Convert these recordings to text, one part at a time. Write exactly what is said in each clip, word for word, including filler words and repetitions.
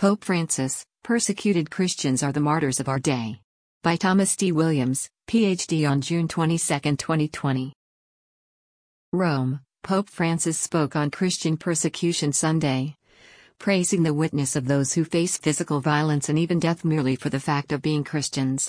Pope Francis, Persecuted Christians Are the Martyrs of Our Day. By Thomas D. Williams, P H D on June twenty-second, twenty twenty. Rome, Pope Francis spoke on Christian Persecution Sunday, praising the witness of those who face physical violence and even death merely for the fact of being Christians.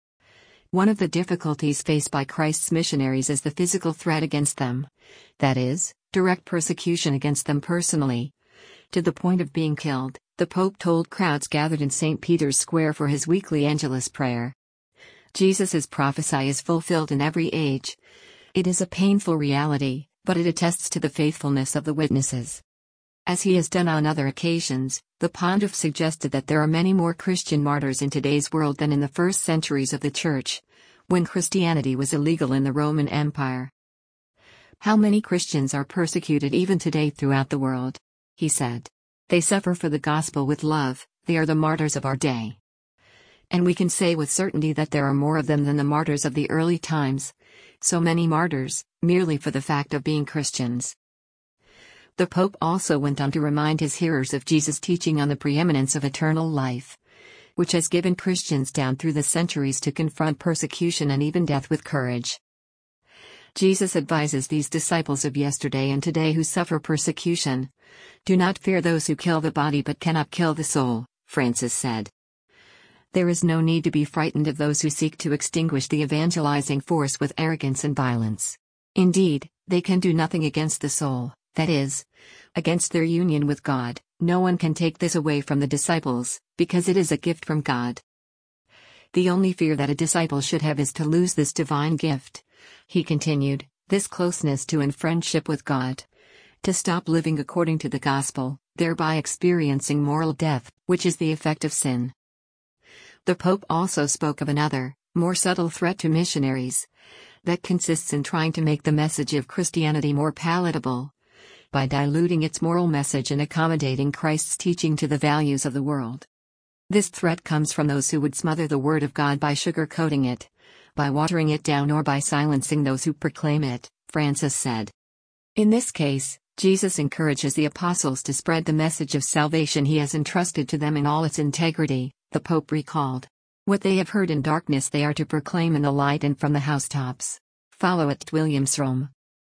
One of the difficulties faced by Christ's missionaries is the physical threat against them, that is, direct persecution against them personally, to the point of being killed, the Pope told crowds gathered in Saint Peter's Square for his weekly Angelus prayer. Jesus' prophecy is fulfilled in every age. It is a painful reality, but it attests to the faithfulness of the witnesses. As he has done on other occasions, the pontiff suggested that there are many more Christian martyrs in today's world than in the first centuries of the Church, when Christianity was illegal in the Roman Empire. How many Christians are persecuted even today throughout the world? He said. They suffer for the gospel with love, they are the martyrs of our day. And we can say with certainty that there are more of them than the martyrs of the early times, so many martyrs, merely for the fact of being Christians. The Pope also went on to remind his hearers of Jesus' teaching on the preeminence of eternal life, which has given Christians down through the centuries to confront persecution and even death with courage. Jesus advises these disciples of yesterday and today who suffer persecution, "Do not fear those who kill the body but cannot kill the soul," Francis said. There is no need to be frightened of those who seek to extinguish the evangelizing force with arrogance and violence. Indeed, they can do nothing against the soul, that is, against their union with God. No one can take this away from the disciples, because it is a gift from God. The only fear that a disciple should have is to lose this divine gift, he continued, this closeness to and friendship with God. To stop living according to the gospel, thereby experiencing moral death, which is the effect of sin. The Pope also spoke of another, more subtle threat to missionaries, that consists in trying to make the message of Christianity more palatable, by diluting its moral message and accommodating Christ's teaching to the values of the world. This threat comes from those who would smother the word of God by sugar-coating it, by watering it down or by silencing those who proclaim it, Francis said. In this case, Jesus encourages the apostles to spread the message of salvation he has entrusted to them in all its integrity, the Pope recalled. What they have heard in darkness they are to proclaim in the light and from the housetops. Follow at Williams Rome.